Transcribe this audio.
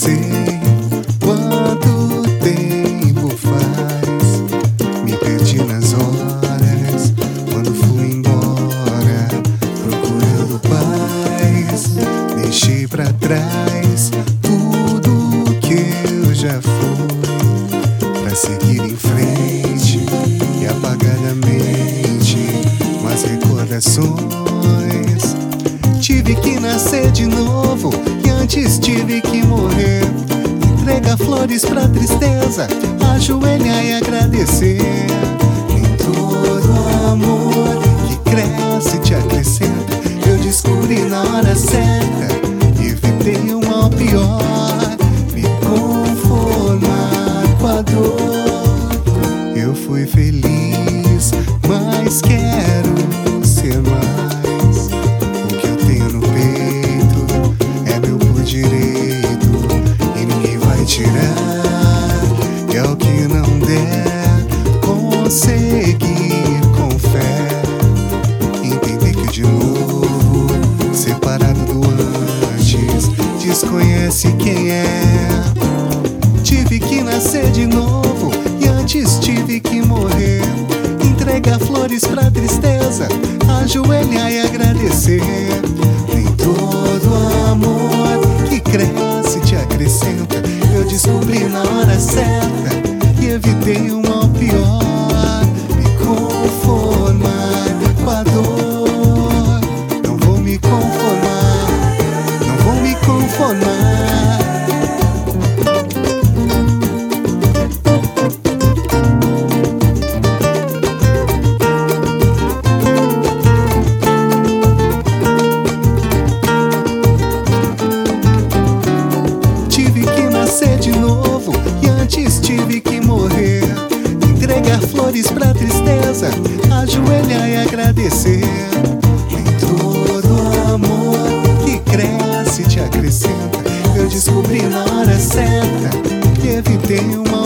sei quanto tempo faz. Me perdi nas horas quando fui embora procurando paz. Deixei pra trás tudo que eu já fui pra seguir em frente e apagadamente com as recordações. Tive que nascer de novo e antes tive que morrer. Entregar flores pra tristeza, ajoelhar e agradecer. Em todo amor que cresce e te acrescenta, eu descobri na hora certa e evitei o mal pior. Me conformar com a dor. Eu fui feliz, mas quero ser mais. Tirar, é o que não der, conseguir com fé. Entender que de novo, separado do antes, desconhece quem é. Tive que nascer de novo e antes tive que morrer. Entregar flores pra tristeza, ajoelhar e agradecer. Nem todo amor que cresce te acrescenta. Eu descobri na hora certa e evitei o mal pior. Me conformar com a dor. Não vou me conformar, não vou me conformar. Nascer de novo e antes tive que morrer. Entregar flores pra tristeza, ajoelhar e agradecer. Nem todo amor que cresce te acrescenta. Eu descobri na hora certa e evitei uma